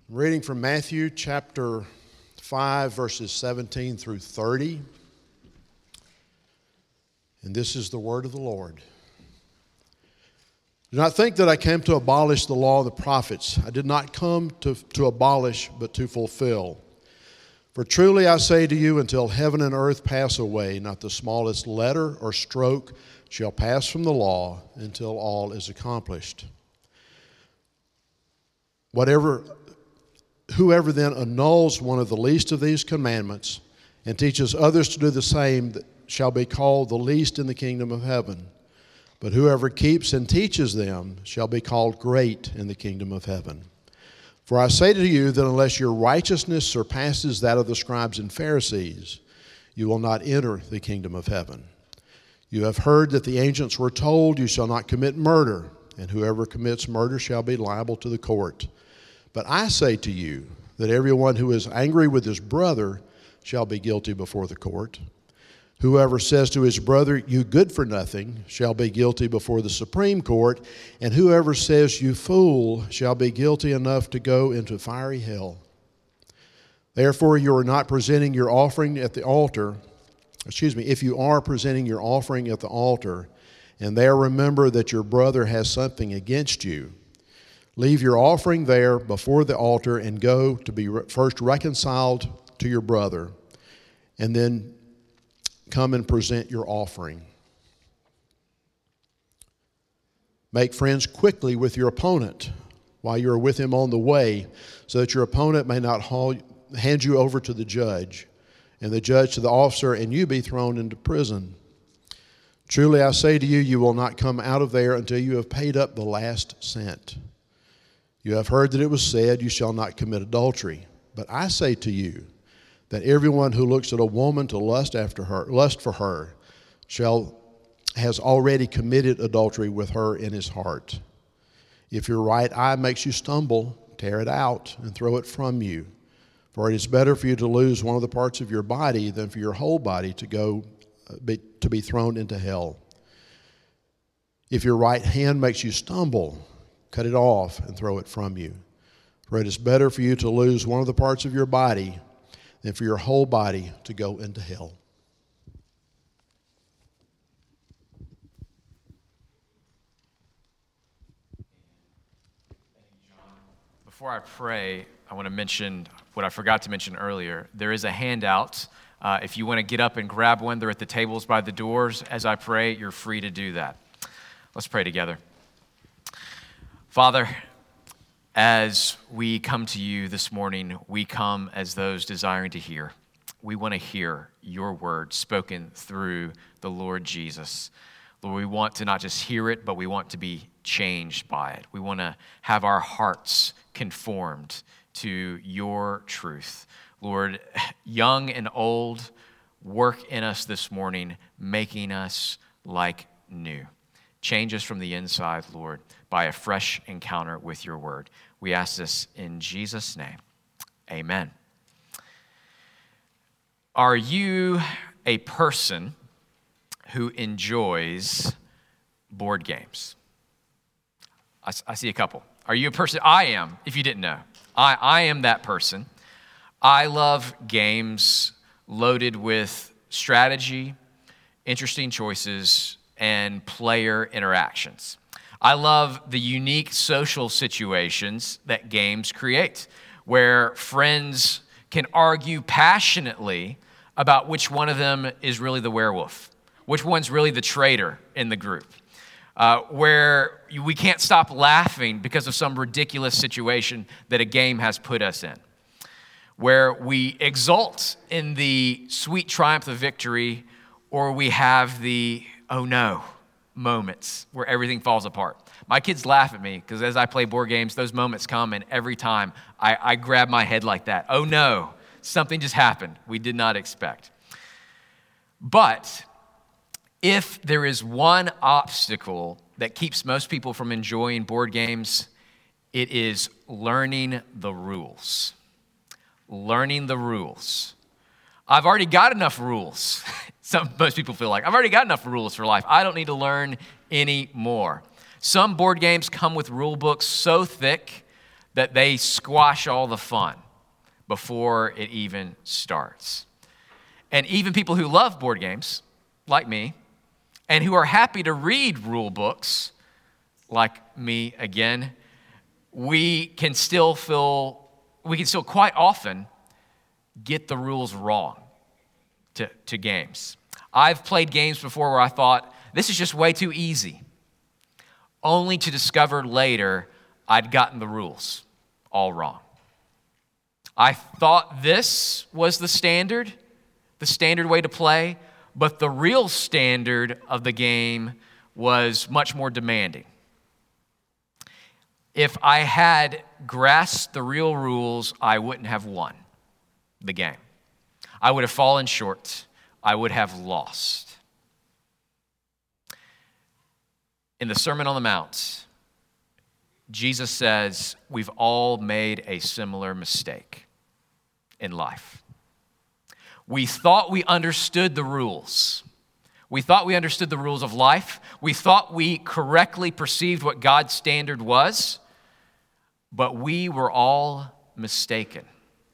Reading from Matthew chapter 5, verses 17 through 30. And this is the word of the Lord. Do not think that I came to abolish the law of the prophets. I did not come to abolish, but to fulfill. For truly I say to you, until heaven and earth pass away, not the smallest letter or stroke shall pass from the law until all is accomplished. Whoever then annuls one of the least of these commandments and teaches others to do the same shall be called the least in the kingdom of heaven. But whoever keeps and teaches them shall be called great in the kingdom of heaven. For I say to you that unless your righteousness surpasses that of the scribes and Pharisees, you will not enter the kingdom of heaven. You have heard that the ancients were told, you shall not commit murder, and whoever commits murder shall be liable to the court. But I say to you that everyone who is angry with his brother shall be guilty before the court. Whoever says to his brother, you good for nothing, shall be guilty before the Supreme Court. And whoever says, you fool, shall be guilty enough to go into fiery hell. Therefore, you are not presenting your offering at the altar. If you are presenting your offering at the altar, and there remember that your brother has something against you, leave your offering there before the altar and go to be first reconciled to your brother, and then come and present your offering. Make friends quickly with your opponent while you are with him on the way, so that your opponent may not hand you over to the judge, and the judge to the officer, and you be thrown into prison. Truly I say to you, you will not come out of there until you have paid up the last cent. You have heard that it was said, you shall not commit adultery. But I say to you that everyone who looks at a woman to lust for her, has already committed adultery with her in his heart. If your right eye makes you stumble, tear it out and throw it from you. For it is better for you to lose one of the parts of your body than for your whole body to be thrown into hell. If your right hand makes you stumble, cut it off and throw it from you. For it is better for you to lose one of the parts of your body than for your whole body to go into hell. Before I pray, I want to mention what I forgot to mention earlier. There is a handout. If you want to get up and grab one, they're at the tables by the doors. As I pray, you're free to do that. Let's pray together. Father, as we come to you this morning, we come as those desiring to hear. We want to hear your word spoken through the Lord Jesus. Lord, we want to not just hear it, but we want to be changed by it. We want to have our hearts conformed to your truth. Lord, young and old, work in us this morning, making us like new. Change us from the inside, Lord, by a fresh encounter with your word. We ask this in Jesus' name. Amen. Are you a person who enjoys board games? I see a couple. Are you a person? I am, if you didn't know. I am that person. I love games loaded with strategy, interesting choices, and player interactions. I love the unique social situations that games create, where friends can argue passionately about which one of them is really the werewolf, which one's really the traitor in the group, where we can't stop laughing because of some ridiculous situation that a game has put us in, where we exult in the sweet triumph of victory, or we have the oh no moments where everything falls apart. My kids laugh at me because as I play board games, those moments come, and every time I grab my head like that. Oh no, something just happened we did not expect. But if there is one obstacle that keeps most people from enjoying board games, it is learning the rules. Learning the rules. I've already got enough rules. Most people feel like, I've already got enough rules for life. I don't need to learn any more. Some board games come with rule books so thick that they squash all the fun before it even starts. And even people who love board games, like me, and who are happy to read rule books, like me again, we can still quite often get the rules wrong to games. I've played games before where I thought, this is just way too easy, only to discover later I'd gotten the rules all wrong. I thought this was the standard way to play, but the real standard of the game was much more demanding. If I had grasped the real rules, I wouldn't have won the game. I would have fallen short. I would have lost. In the Sermon on the Mount, Jesus says we've all made a similar mistake in life. We thought we understood the rules. We thought we understood the rules of life. We thought we correctly perceived what God's standard was, but we were all mistaken.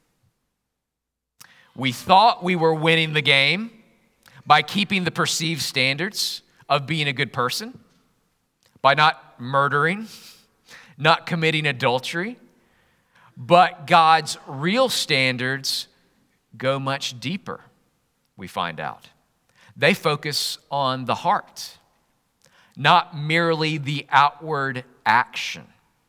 We thought we were winning the game by keeping the perceived standards of being a good person, by not murdering, not committing adultery, but God's real standards go much deeper, we find out. They focus on the heart, not merely the outward action.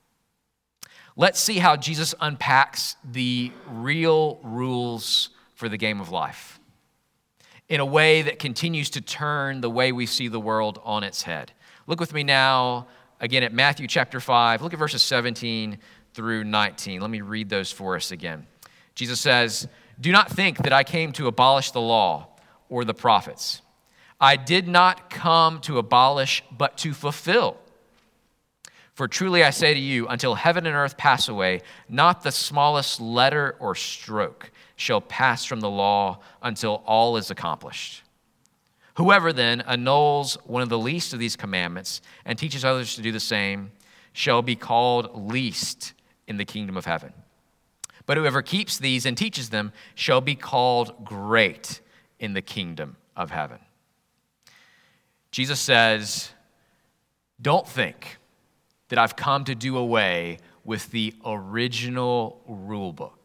Let's see how Jesus unpacks the real rules for the game of life in a way that continues to turn the way we see the world on its head. Look with me now, again, at Matthew chapter 5. Look at verses 17 through 19. Let me read those for us again. Jesus says, "Do not think that I came to abolish the law or the prophets. I did not come to abolish, but to fulfill. For truly I say to you, until heaven and earth pass away, not the smallest letter or stroke shall pass from the law until all is accomplished. Whoever then annuls one of the least of these commandments and teaches others to do the same shall be called least in the kingdom of heaven. But whoever keeps these and teaches them shall be called great in the kingdom of heaven." Jesus says, don't think that I've come to do away with the original rule book,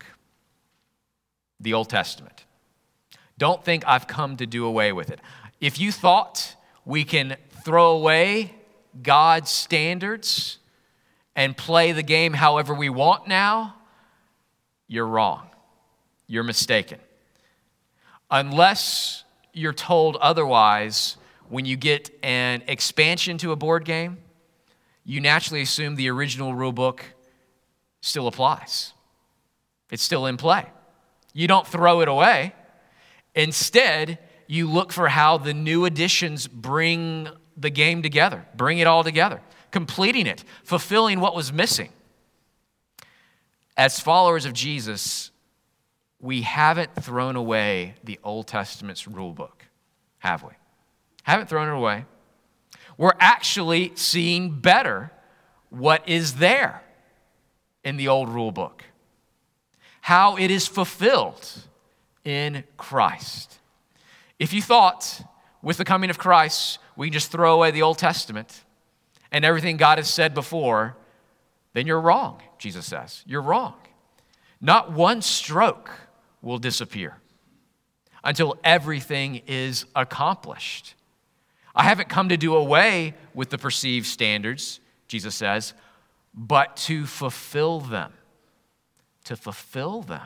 the Old Testament. Don't think I've come to do away with it. If you thought we can throw away God's standards and play the game however we want now, you're wrong. You're mistaken. Unless you're told otherwise, when you get an expansion to a board game, you naturally assume the original rule book still applies. It's still in play. You don't throw it away. Instead, you look for how the new additions bring the game together, bring it all together, completing it, fulfilling what was missing. As followers of Jesus, we haven't thrown away the Old Testament's rule book, have we? Haven't thrown it away. We're actually seeing better what is there in the old rule book, how it is fulfilled in Christ. If you thought with the coming of Christ, we can just throw away the Old Testament and everything God has said before, then you're wrong, Jesus says. You're wrong. Not one stroke will disappear until everything is accomplished. I haven't come to do away with the perceived standards, Jesus says, but to fulfill them. To fulfill them.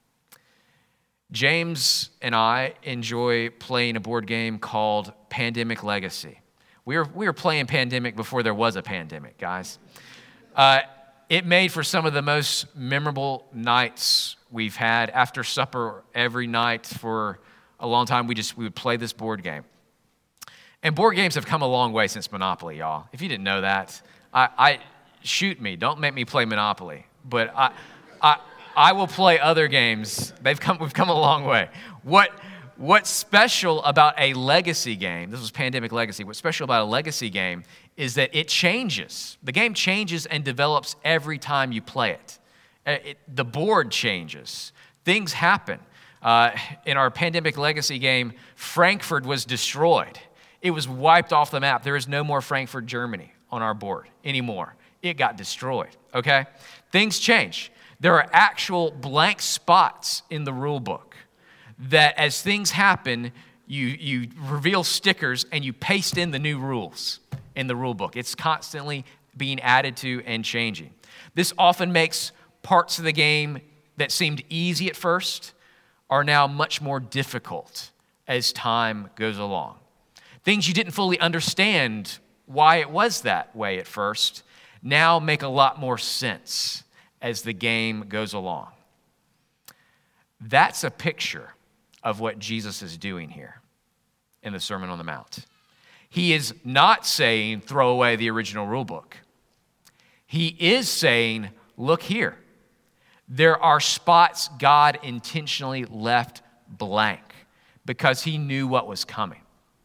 James and I enjoy playing a board game called Pandemic Legacy. We were playing Pandemic before there was a pandemic, guys. It made for some of the most memorable nights we've had. After supper every night for a long time, we would play this board game. And board games have come a long way since Monopoly, y'all. If you didn't know that, shoot me. Don't make me play Monopoly. But I will play other games. We've come a long way. What's special about a legacy game, this was Pandemic Legacy, what's special about a legacy game is that it changes. The game changes and develops every time you play it. The board changes. Things happen. In our Pandemic Legacy game, Frankfurt was destroyed. It was wiped off the map. There is no more Frankfurt, Germany on our board anymore. It got destroyed, okay? Things change. There are actual blank spots in the rule book that as things happen, you reveal stickers and you paste in the new rules in the rule book. It's constantly being added to and changing. This often makes parts of the game that seemed easy at first are now much more difficult as time goes along. Things you didn't fully understand why it was that way at first now make a lot more sense as the game goes along. That's a picture of what Jesus is doing here in the Sermon on the Mount. He is not saying throw away the original rule book. He is saying, look here. There are spots God intentionally left blank because he knew what was coming.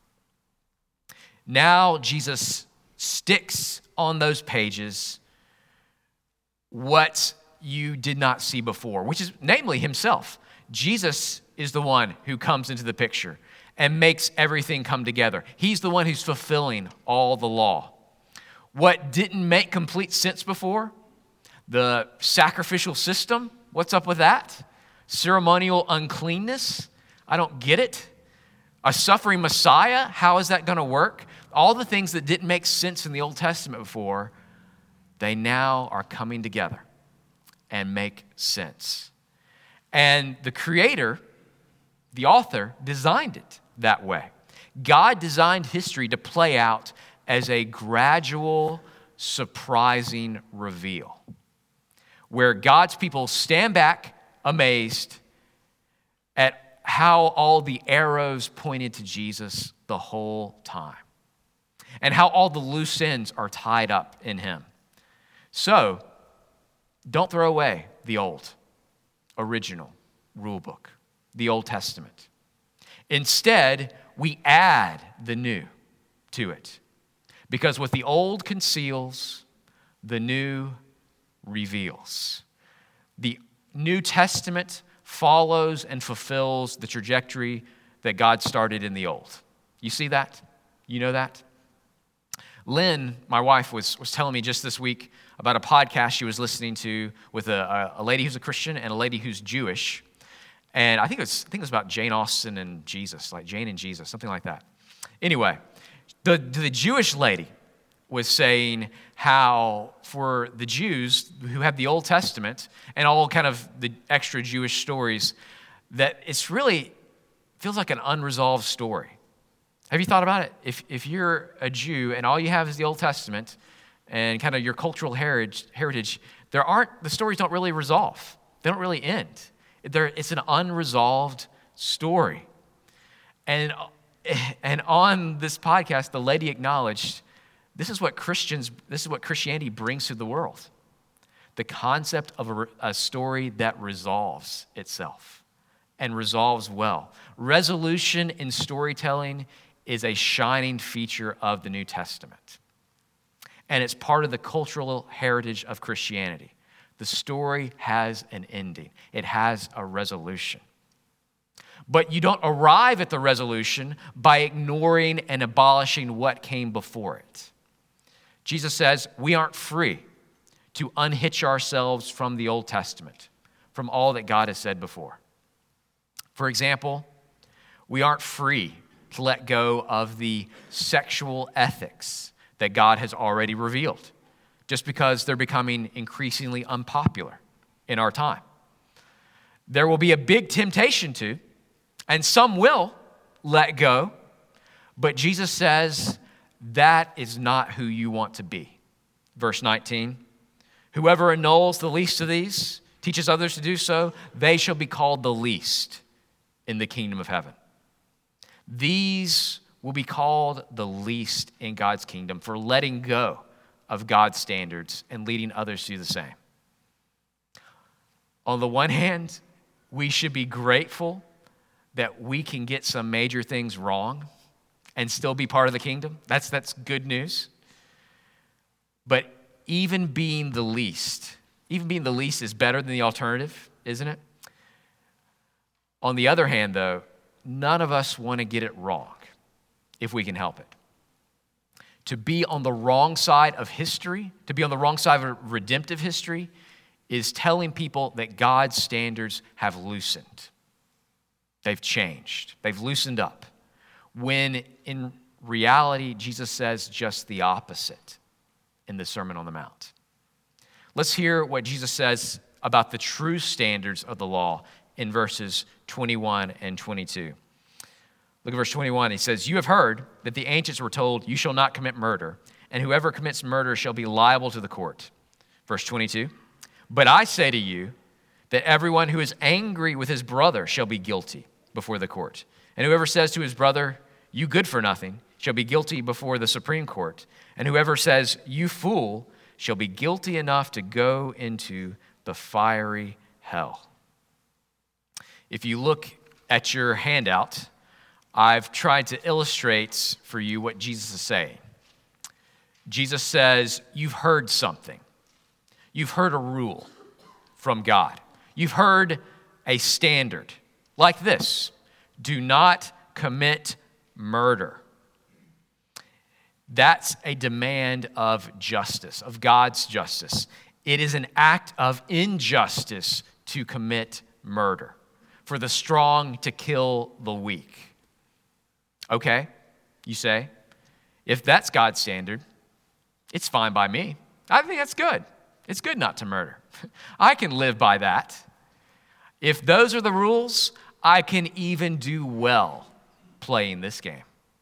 Now Jesus sticks on those pages what you did not see before, which is namely himself. Jesus is the one who comes into the picture and makes everything come together. He's the one who's fulfilling all the law. What didn't make complete sense before, the sacrificial system, what's up with that? Ceremonial uncleanness, I don't get it. A suffering Messiah, how is that going to work? All the things that didn't make sense in the Old Testament before, they now are coming together and make sense. And the creator, the author, designed it that way. God designed history to play out as a gradual, surprising reveal, where God's people stand back amazed at how all the arrows pointed to Jesus the whole time, and how all the loose ends are tied up in him. So, don't throw away the old, original rule book, the Old Testament. Instead, we add the new to it. Because what the old conceals, the new reveals. The New Testament follows and fulfills the trajectory that God started in the old. You see that? You know that? Lynn, my wife, was telling me just this week about a podcast she was listening to with a lady who's a Christian and a lady who's Jewish. And I think it was about Jane Austen and Jesus, like Jane and Jesus, something like that. Anyway, the Jewish lady was saying how for the Jews who have the Old Testament and all kind of the extra Jewish stories, that it's really feels like an unresolved story. Have you thought about it? If you're a Jew and all you have is the Old Testament and kind of your cultural heritage, the stories don't really resolve. They don't really end. It's an unresolved story. And on this podcast, the lady acknowledged this is what Christianity brings to the world. The concept of a story that resolves itself and resolves well. Resolution in storytelling is a shining feature of the New Testament. And it's part of the cultural heritage of Christianity. The story has an ending. It has a resolution. But you don't arrive at the resolution by ignoring and abolishing what came before it. Jesus says we aren't free to unhitch ourselves from the Old Testament, from all that God has said before. For example, we aren't free to let go of the sexual ethics that God has already revealed, just because they're becoming increasingly unpopular in our time. There will be a big temptation to, and some will let go, but Jesus says that is not who you want to be. Verse 19, whoever annuls the least of these, teaches others to do so, they shall be called the least in the kingdom of heaven. These will be called the least in God's kingdom for letting go of God's standards and leading others to do the same. On the one hand, we should be grateful that we can get some major things wrong and still be part of the kingdom. That's good news. But even being the least Even being the least is better than the alternative, isn't it? On the other hand, though, none of us want to get it wrong if we can help it. To be on the wrong side of history, to be on the wrong side of redemptive history, is telling people that God's standards have loosened. They've changed. They've loosened up. When in reality, Jesus says just the opposite in the Sermon on the Mount. Let's hear what Jesus says about the true standards of the law in verses 21 and 22. Look at verse 21. He says, "You have heard that the ancients were told, 'You shall not commit murder, and whoever commits murder shall be liable to the court.'" Verse 22, "But I say to you that everyone who is angry with his brother shall be guilty before the court. And whoever says to his brother, 'You good for nothing,' shall be guilty before the Supreme Court. And whoever says, 'You fool,' shall be guilty enough to go into the fiery hell." If you look at your handout, I've tried to illustrate for you what Jesus is saying. Jesus says, you've heard something. You've heard a rule from God. You've heard a standard like this: do not commit murder. That's a demand of justice, of God's justice. It is an act of injustice to commit murder, for the strong to kill the weak. Okay, you say, if that's God's standard, it's fine by me. I think that's good. It's good not to murder. I can live by that. If those are the rules, I can even do well playing this game.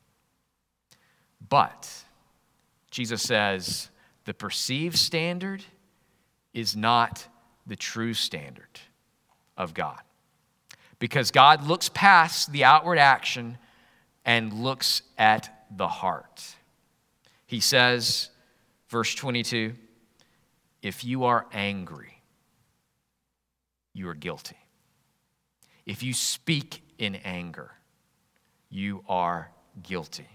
But Jesus says the perceived standard is not the true standard of God. Because God looks past the outward action and looks at the heart. He says, verse 22, if you are angry, you are guilty. If you speak in anger, you are guilty.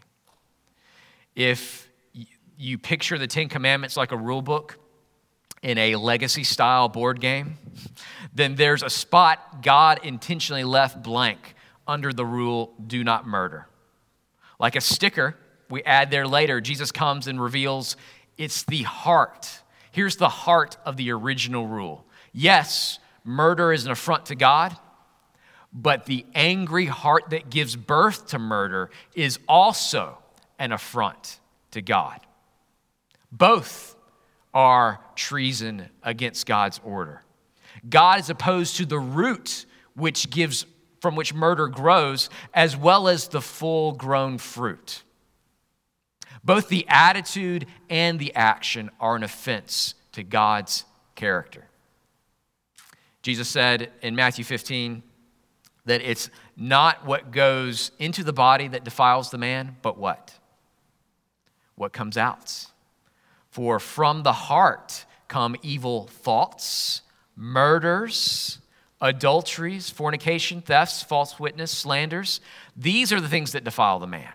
If you picture the Ten Commandments like a rule book in a legacy-style board game, then there's a spot God intentionally left blank under the rule, do not murder. Like a sticker we add there later, Jesus comes and reveals it's the heart. Here's the heart of the original rule. Yes, murder is an affront to God, but the angry heart that gives birth to murder is also an affront to God. Both are treason against God's order. God is opposed to the root from which murder grows, as well as the full-grown fruit. Both the attitude and the action are an offense to God's character. Jesus said in Matthew 15 that it's not what goes into the body that defiles the man, but what? What comes out. For from the heart come evil thoughts, murders, adulteries, fornication, thefts, false witness, slanders. These are the things that defile the man.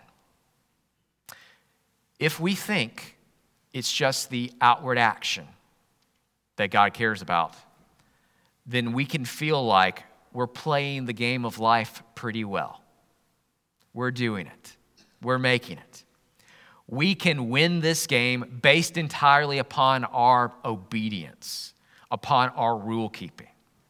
If we think it's just the outward action that God cares about, then we can feel like we're playing the game of life pretty well. We're doing it. We're making it. We can win this game based entirely upon our obedience, upon our rule keeping.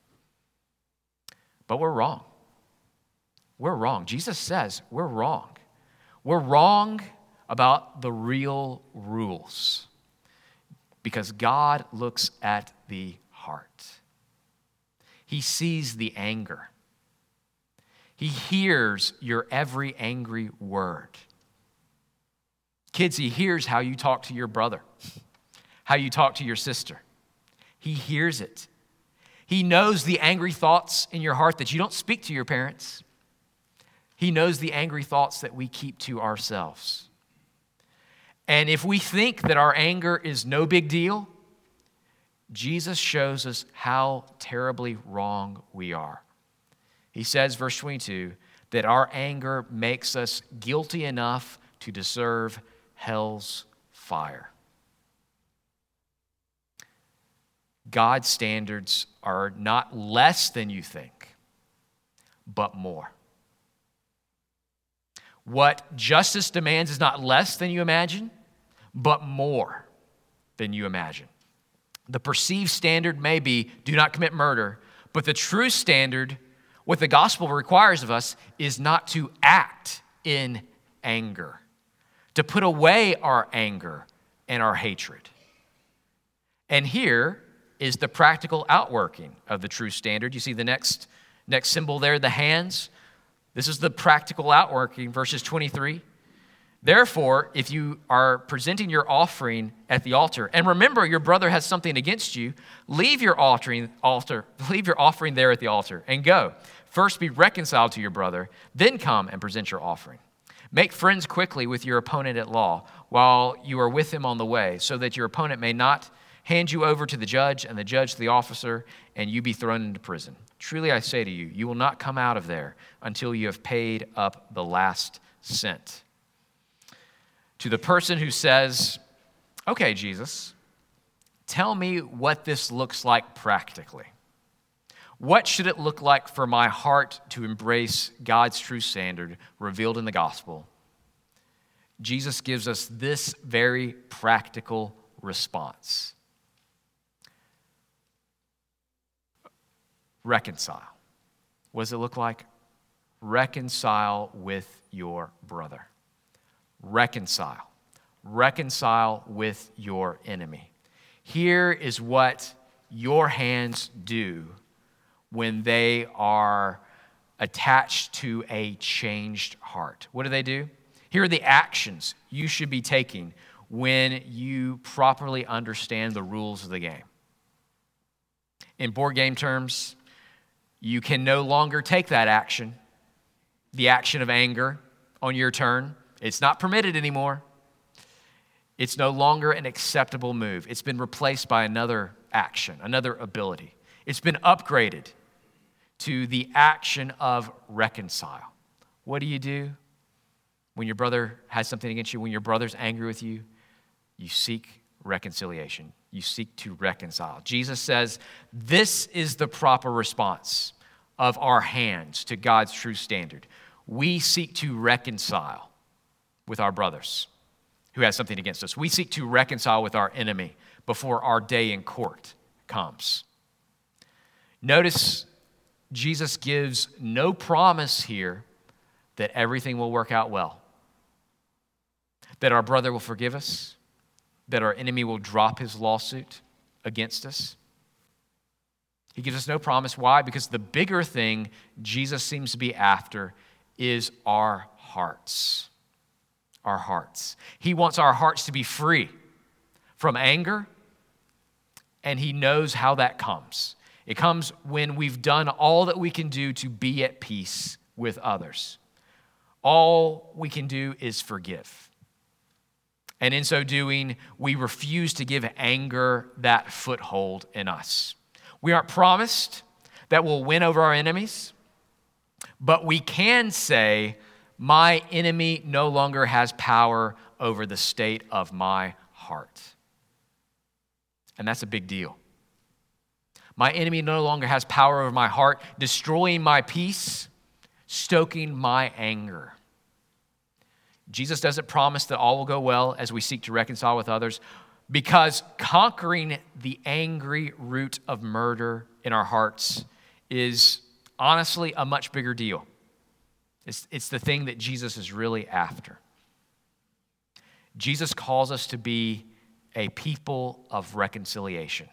But we're wrong. We're wrong. Jesus says we're wrong. We're wrong about the real rules because God looks at the heart. He sees the anger. He hears your every angry word. Kids, he hears how you talk to your brother, how you talk to your sister. He hears it. He knows the angry thoughts in your heart that you don't speak to your parents. He knows the angry thoughts that we keep to ourselves. And if we think that our anger is no big deal, Jesus shows us how terribly wrong we are. He says, verse 22, that our anger makes us guilty enough to deserve hell's fire. God's standards are not less than you think, but more. What justice demands is not less than you imagine, but more than you imagine. The perceived standard may be, do not commit murder, but the true standard, what the gospel requires of us, is not to act in anger, to put away our anger and our hatred. And here is the practical outworking of the true standard. You see the next symbol there, the hands. This is the practical outworking, verses 23. Therefore, if you are presenting your offering at the altar, and remember your brother has something against you, leave your offering there at the altar and go. First be reconciled to your brother, then come and present your offering. Make friends quickly with your opponent at law while you are with him on the way, so that your opponent may not hand you over to the judge and the judge to the officer, and you be thrown into prison. Truly I say to you, you will not come out of there until you have paid up the last cent. To the person who says, okay, Jesus, tell me what this looks like practically. What should it look like for my heart to embrace God's true standard revealed in the gospel? Jesus gives us this very practical response. Reconcile. What does it look like? Reconcile with your brother. Reconcile. Reconcile with your enemy. Here is what your hands do when they are attached to a changed heart. What do? Here are the actions you should be taking when you properly understand the rules of the game. In board game terms, you can no longer take that action, the action of anger, on your turn. It's not permitted anymore. It's no longer an acceptable move. It's been replaced by another action, another ability. It's been upgraded to the action of reconcile. What do? When your brother has something against you, when your brother's angry with you, you seek reconciliation. You seek to reconcile. Jesus says this is the proper response of our hands to God's true standard. We seek to reconcile with our brothers who has something against us. We seek to reconcile with our enemy before our day in court comes. Notice Jesus gives no promise here that everything will work out well, that our brother will forgive us, that our enemy will drop his lawsuit against us. He gives us no promise. Why? Because the bigger thing Jesus seems to be after is our hearts. Our hearts. He wants our hearts to be free from anger, and he knows how that comes. It comes when we've done all that we can do to be at peace with others. All we can do is forgive. And in so doing, we refuse to give anger that foothold in us. We aren't promised that we'll win over our enemies, but we can say, my enemy no longer has power over the state of my heart. And that's a big deal. My enemy no longer has power over my heart, destroying my peace, stoking my anger. Jesus doesn't promise that all will go well as we seek to reconcile with others, because conquering the angry root of murder in our hearts is honestly a much bigger deal. It's the thing that Jesus is really after. Jesus calls us to be a people of reconciliation.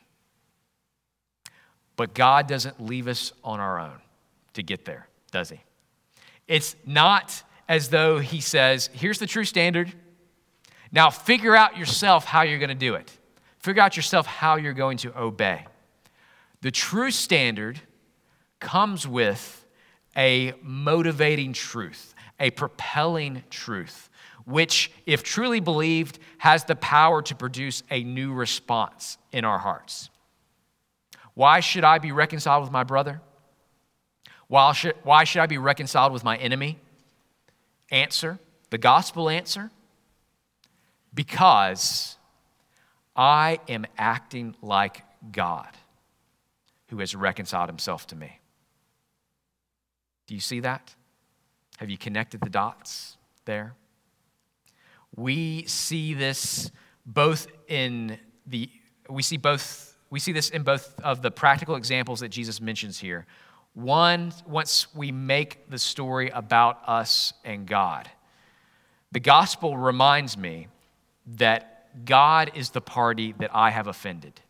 But God doesn't leave us on our own to get there, does he? It's not as though he says, here's the true standard. Now figure out yourself how you're going to do it. Figure out yourself how you're going to obey. The true standard comes with a motivating truth, a propelling truth, which, if truly believed, has the power to produce a new response in our hearts. Why should I be reconciled with my brother? Why should I be reconciled with my enemy? Answer, the gospel answer, because I am acting like God who has reconciled himself to me. Do you see that? Have you connected the dots there? We see this in both of the practical examples that Jesus mentions here. One, once we make the story about us and God. The gospel reminds me that God is the party that I have offended.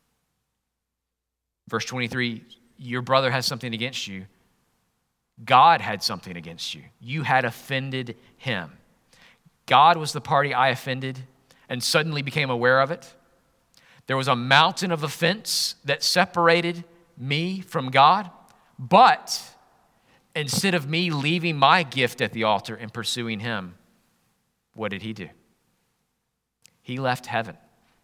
Verse 23, your brother has something against you. God had something against you. You had offended him. God was the party I offended and suddenly became aware of it. There was a mountain of offense that separated me from God, but instead of me leaving my gift at the altar and pursuing him, what did he do? He left heaven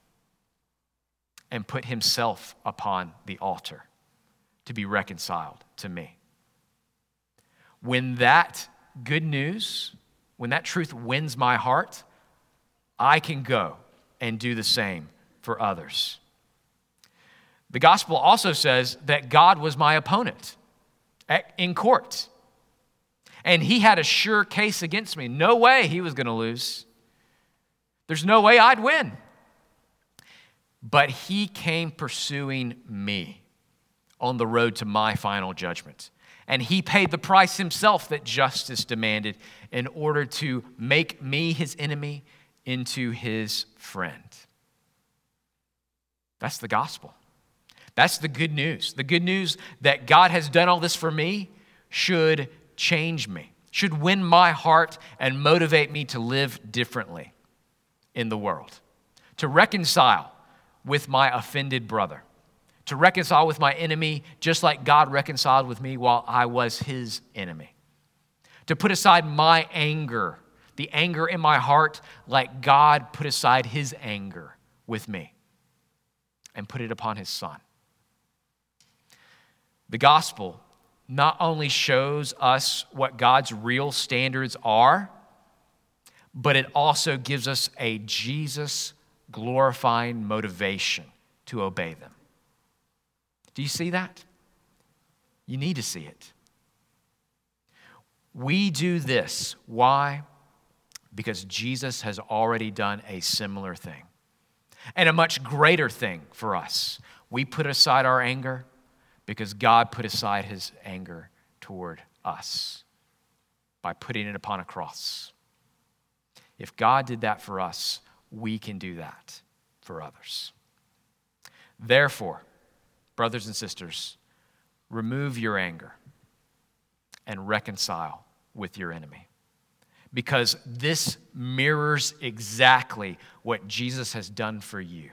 and put himself upon the altar to be reconciled to me. When that good news, when that truth wins my heart, I can go and do the same for others. The gospel also says that God was my opponent in court. And he had a sure case against me. No way he was going to lose. There's no way I'd win. But he came pursuing me on the road to my final judgment. And he paid the price himself that justice demanded in order to make me, his enemy, into his friend. That's the gospel. That's the good news. The good news that God has done all this for me should change me, should win my heart and motivate me to live differently in the world, to reconcile with my offended brother, to reconcile with my enemy just like God reconciled with me while I was his enemy, to put aside my anger, the anger in my heart like God put aside his anger with me and put it upon his son. The gospel not only shows us what God's real standards are, but it also gives us a Jesus-glorifying motivation to obey them. Do you see that? You need to see it. We do this. Why? Because Jesus has already done a similar thing and a much greater thing for us. We put aside our anger because God put aside his anger toward us by putting it upon a cross. If God did that for us, we can do that for others. Therefore, brothers and sisters, remove your anger and reconcile with your enemy, because this mirrors exactly what Jesus has done for you.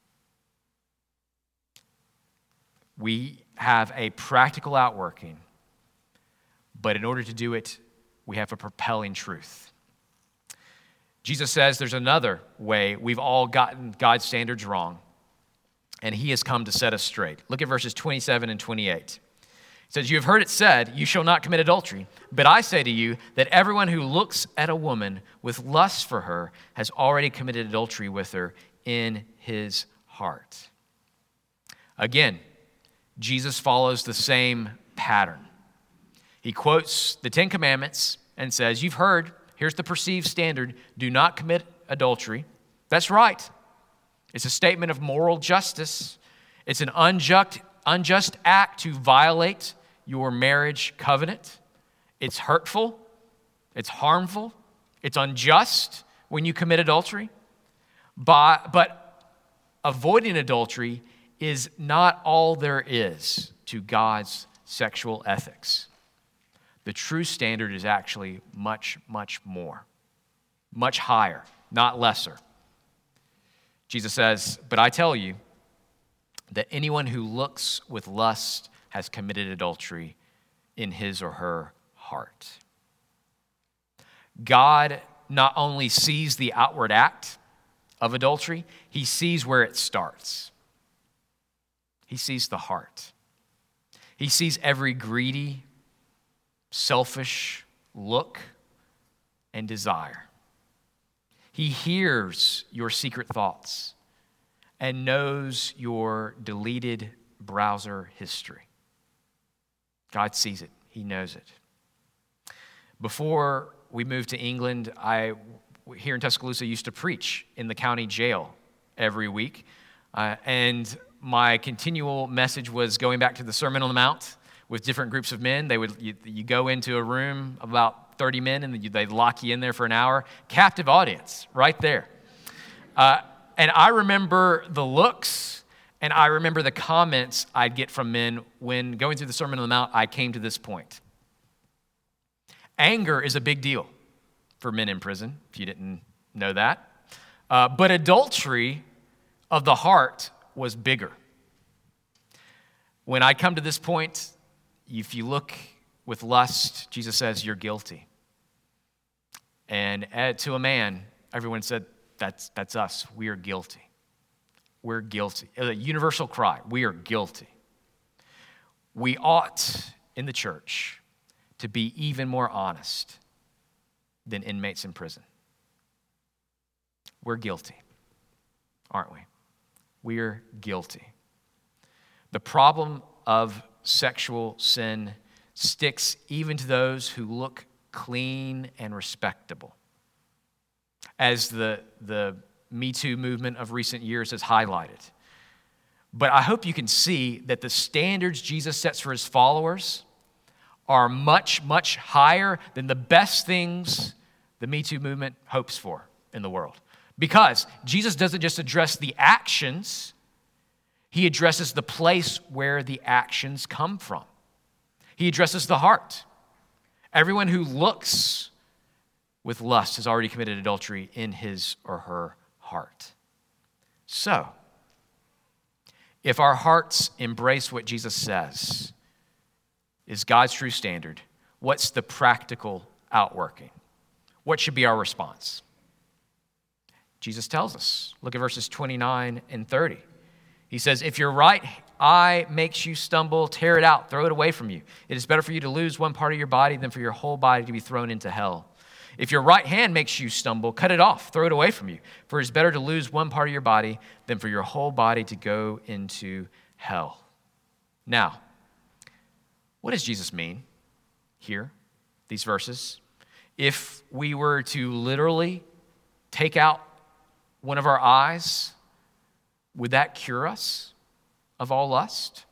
We have a practical outworking, but in order to do it, we have a propelling truth. Jesus says there's another way we've all gotten God's standards wrong, and he has come to set us straight. Look at verses 27 and 28. It says, you have heard it said, you shall not commit adultery. But I say to you that everyone who looks at a woman with lust for her has already committed adultery with her in his heart. Again, Jesus follows the same pattern. He quotes the Ten Commandments and says, you've heard, here's the perceived standard, do not commit adultery. That's right. It's a statement of moral justice. It's an unjust act to violate your marriage covenant. It's hurtful. It's harmful. It's unjust when you commit adultery. But avoiding adultery is not all there is to God's sexual ethics. The true standard is actually much, much more, much higher, not lesser. Jesus says, but I tell you that anyone who looks with lust has committed adultery in his or her heart. God not only sees the outward act of adultery, he sees where it starts. He sees the heart. He sees every greedy, selfish look and desire. He hears your secret thoughts and knows your deleted browser history. God sees it. He knows it. Before we moved to England, I, here in Tuscaloosa, used to preach in the county jail every week. And my continual message was going back to the Sermon on the Mount with different groups of men. You go into a room, about 30 men, and they'd lock you in there for an hour. Captive audience, right there. And I remember the looks, and I remember the comments I'd get from men when going through the Sermon on the Mount, I came to this point. Anger is a big deal for men in prison, if you didn't know that. But adultery of the heart was bigger. When I come to this point, if you look with lust, Jesus says, you're guilty. And to a man, everyone said, that's us. We are guilty. We're guilty. A universal cry, we are guilty. We ought, in the church, to be even more honest than inmates in prison. We're guilty, aren't we? We're guilty. The problem of sexual sin sticks even to those who look clean and respectable. As the Me Too movement of recent years has highlighted. But I hope you can see that the standards Jesus sets for his followers are much, much higher than the best things the Me Too movement hopes for in the world. Because Jesus doesn't just address the actions, he addresses the place where the actions come from. He addresses the heart. Everyone who looks with lust has already committed adultery in his or her heart. So, if our hearts embrace what Jesus says is God's true standard, what's the practical outworking? What should be our response? Jesus tells us. Look at verses 29 and 30. He says, if your right eye makes you stumble, tear it out, throw it away from you. It is better for you to lose one part of your body than for your whole body to be thrown into hell. If your right hand makes you stumble, cut it off, throw it away from you. For it is better to lose one part of your body than for your whole body to go into hell. Now, what does Jesus mean here, these verses? If we were to literally take out one of our eyes, would that cure us of all lust?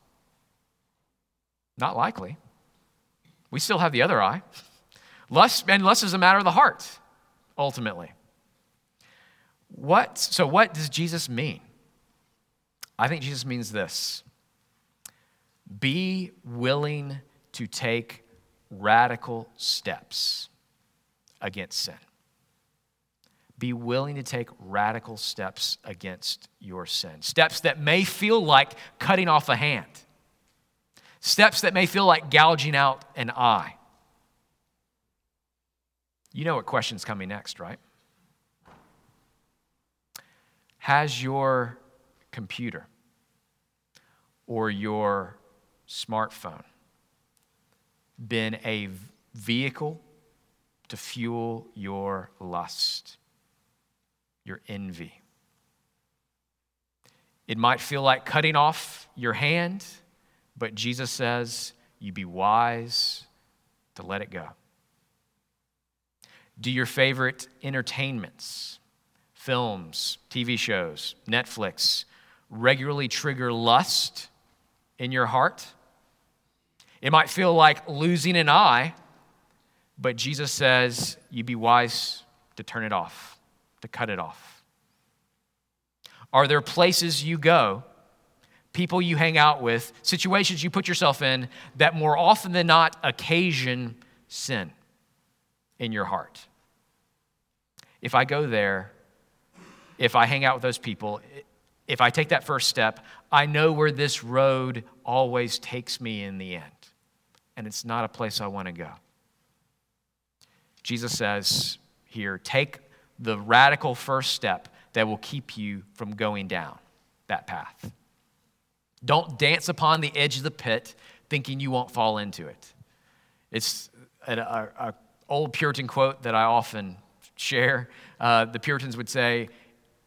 Not likely. We still have the other eye. Lust is a matter of the heart, ultimately. So what does Jesus mean? I think Jesus means this. Be willing to take radical steps against sin. Be willing to take radical steps against your sin. Steps that may feel like cutting off a hand. Steps that may feel like gouging out an eye. You know what question's coming next, right? Has your computer or your smartphone been a vehicle to fuel your lust, your envy? It might feel like cutting off your hand, but Jesus says you be wise to let it go. Do your favorite entertainments, films, TV shows, Netflix, regularly trigger lust in your heart? It might feel like losing an eye, but Jesus says you be wise to turn it off, to cut it off. Are there places you go, people you hang out with, situations you put yourself in that more often than not occasion sin in your heart? If I go there, if I hang out with those people, if I take that first step, I know where this road always takes me in the end. And it's not a place I want to go. Jesus says here, take the radical first step that will keep you from going down that path. Don't dance upon the edge of the pit thinking you won't fall into it. It's an old Puritan quote that I often share. The Puritans would say,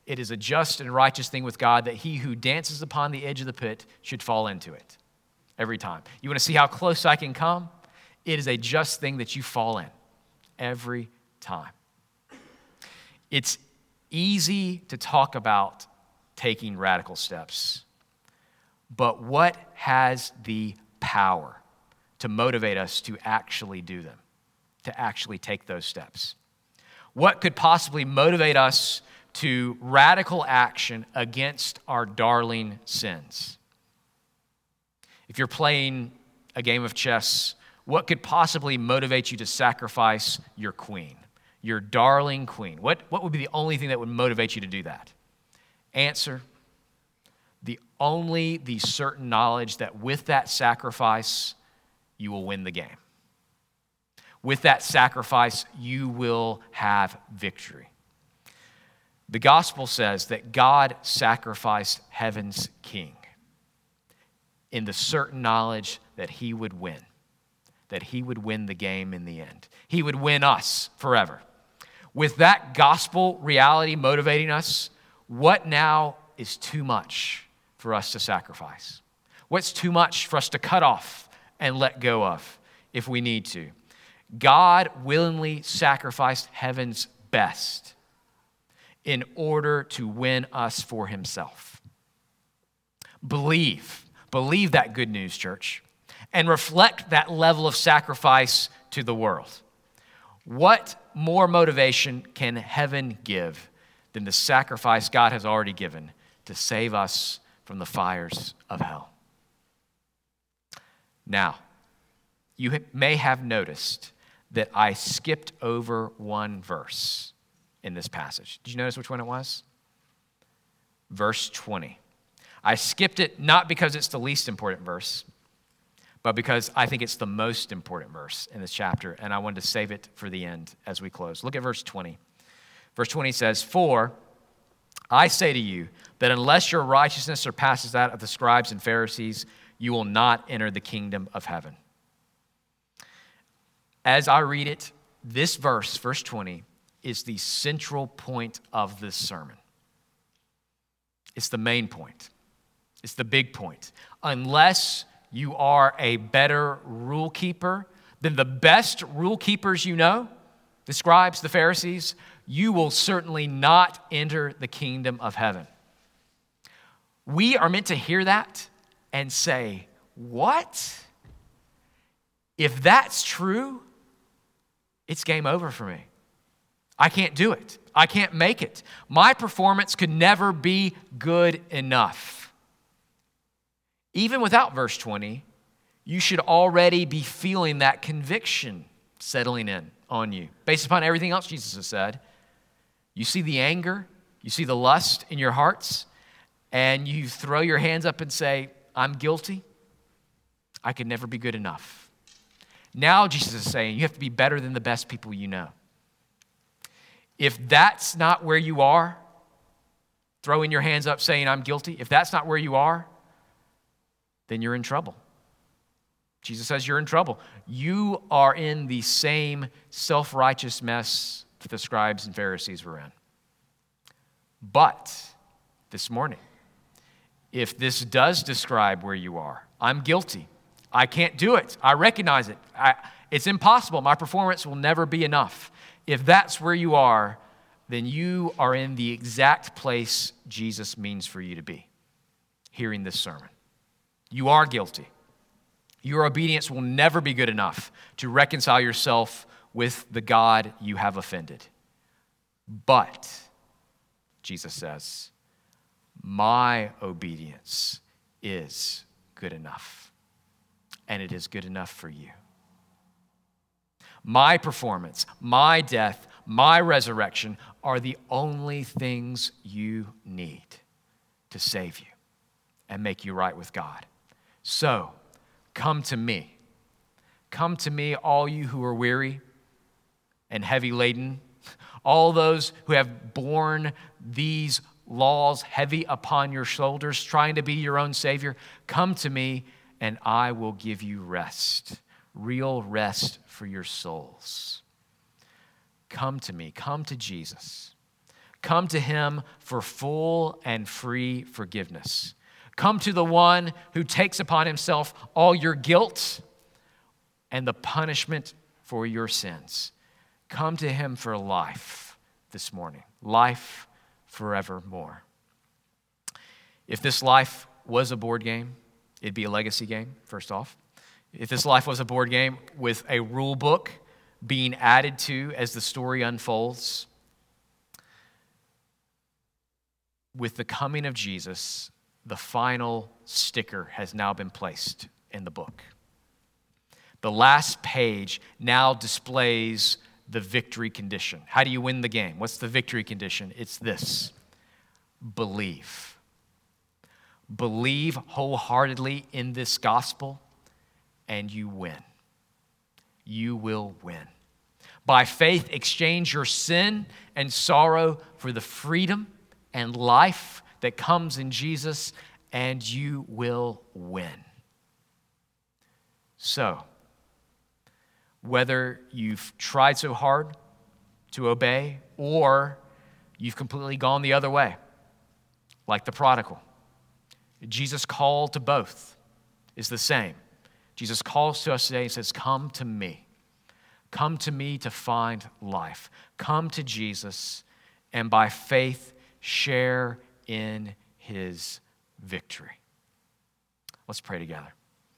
It is a just and righteous thing with God that he who dances upon the edge of the pit should fall into it every time. You want to see how close I can come? It is a just thing that you fall in every time. It's easy to talk about taking radical steps, but what has the power to motivate us to actually do them, to actually take those steps? What could possibly motivate us to radical action against our darling sins? If you're playing a game of chess, what could possibly motivate you to sacrifice your queen, your darling queen? What would be the only thing that would motivate you to do that? Answer: the certain knowledge that with that sacrifice, you will win the game. With that sacrifice, you will have victory. The gospel says that God sacrificed heaven's king in the certain knowledge that he would win the game in the end. He would win us forever. With that gospel reality motivating us, what now is too much for us to sacrifice? What's too much for us to cut off and let go of if we need to? God willingly sacrificed heaven's best in order to win us for himself. Believe that good news, church, and reflect that level of sacrifice to the world. What more motivation can heaven give than the sacrifice God has already given to save us from the fires of hell? Now, you may have noticed that I skipped over one verse in this passage. Did you notice which one it was? Verse 20. I skipped it not because it's the least important verse, but because I think it's the most important verse in this chapter, and I wanted to save it for the end as we close. Look at verse 20. Verse 20 says, "For I say to you that unless your righteousness surpasses that of the scribes and Pharisees, you will not enter the kingdom of heaven." As I read it, this verse, verse 20, is the central point of this sermon. It's the main point. It's the big point. Unless you are a better rule keeper than the best rule keepers you know, the scribes, the Pharisees, you will certainly not enter the kingdom of heaven. We are meant to hear that and say, what? If that's true, it's game over for me. I can't do it. I can't make it. My performance could never be good enough. Even without verse 20, you should already be feeling that conviction settling in on you. Based upon everything else Jesus has said, you see the anger, you see the lust in your hearts, and you throw your hands up and say, I'm guilty. I could never be good enough. Now Jesus is saying you have to be better than the best people you know. If that's not where you are, throwing your hands up saying I'm guilty, if that's not where you are, then you're in trouble. Jesus says you're in trouble. You are in the same self-righteous mess that the scribes and Pharisees were in. But this morning, if this does describe where you are, I'm guilty. I can't do it. I recognize it. It's impossible. My performance will never be enough. If that's where you are, then you are in the exact place Jesus means for you to be, hearing this sermon. You are guilty. Your obedience will never be good enough to reconcile yourself with the God you have offended. But, Jesus says, my obedience is good enough, and it is good enough for you. My performance, my death, my resurrection are the only things you need to save you and make you right with God. So, come to me. Come to me, all you who are weary and heavy laden, all those who have borne these laws heavy upon your shoulders, trying to be your own Savior. Come to me, and I will give you rest, real rest for your souls. Come to me. Come to Jesus. Come to him for full and free forgiveness. Come to the one who takes upon himself all your guilt and the punishment for your sins. Come to him for life this morning, life forevermore. If this life was a board game, it'd be a legacy game, first off. If this life was a board game with a rule book being added to as the story unfolds, with the coming of Jesus, the final sticker has now been placed in the book. The last page now displays the victory condition. How do you win the game? What's the victory condition? It's this: believe. Believe wholeheartedly in this gospel, and you win. You will win. By faith, exchange your sin and sorrow for the freedom and life that comes in Jesus, and you will win. So, whether you've tried so hard to obey or you've completely gone the other way, like the prodigal, Jesus' call to both is the same. Jesus calls to us today and says, come to me. Come to me to find life. Come to Jesus and by faith share in his victory. Let's pray together.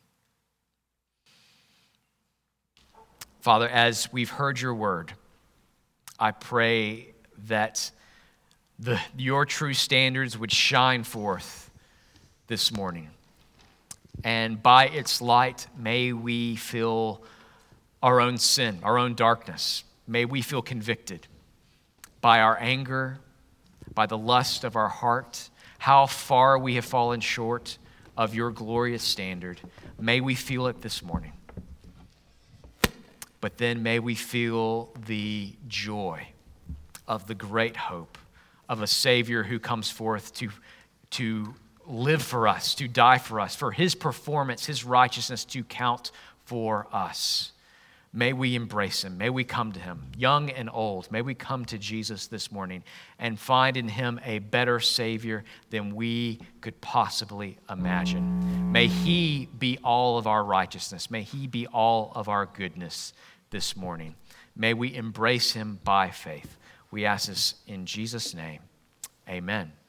Father, as we've heard your word, I pray that your true standards would shine forth this morning. And by its light, may we feel our own sin, our own darkness. May we feel convicted by our anger, by the lust of our heart, how far we have fallen short of your glorious standard. May we feel it this morning. But then may we feel the joy of the great hope of a Savior who comes forth to live for us, to die for us, for his performance, his righteousness to count for us. May we embrace him. May we come to him, young and old. May we come to Jesus this morning and find in him a better Savior than we could possibly imagine. May he be all of our righteousness. May he be all of our goodness this morning. May we embrace him by faith. We ask this in Jesus' name. Amen.